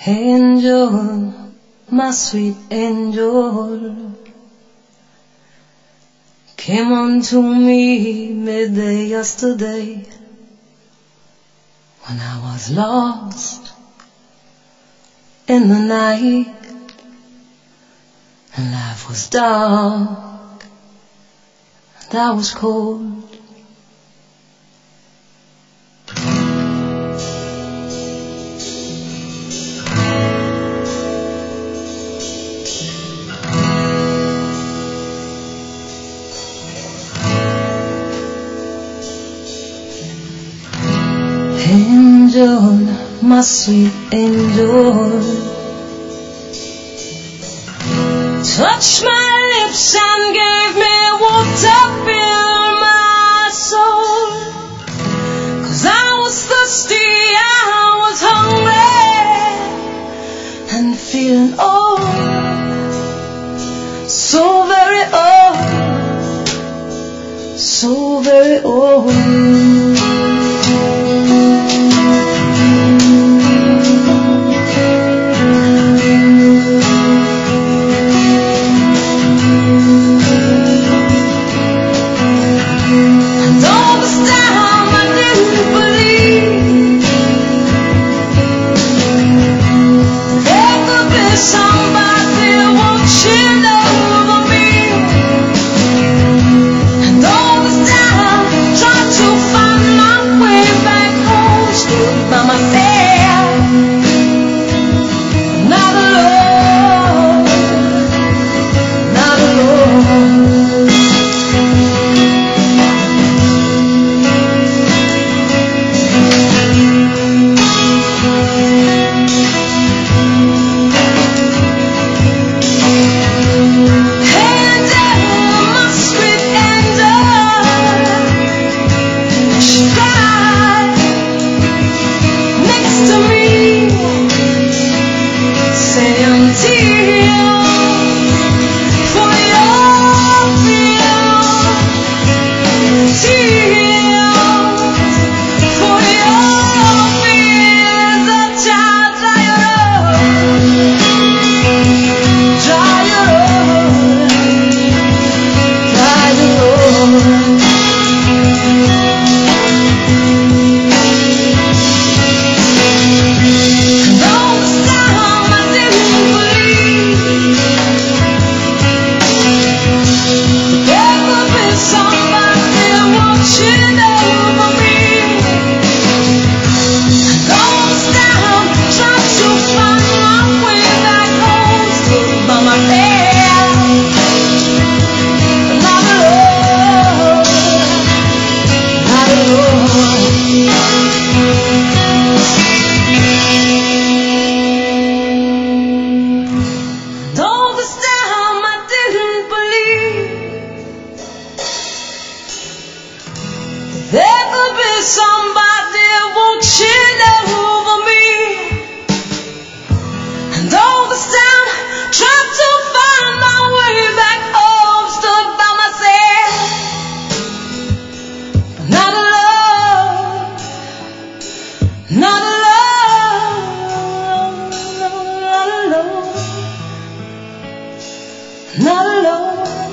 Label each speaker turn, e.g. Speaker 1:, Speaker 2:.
Speaker 1: Angel, my sweet angel, came unto me midday yesterday, when I was lost in the night, and life was dark, and I was cold. Angel, my sweet angel, touched my lips and gave me warmth to fill my soul. 'Cause I was thirsty, I was hungry, and feeling old, so very old, so very old. Not alone.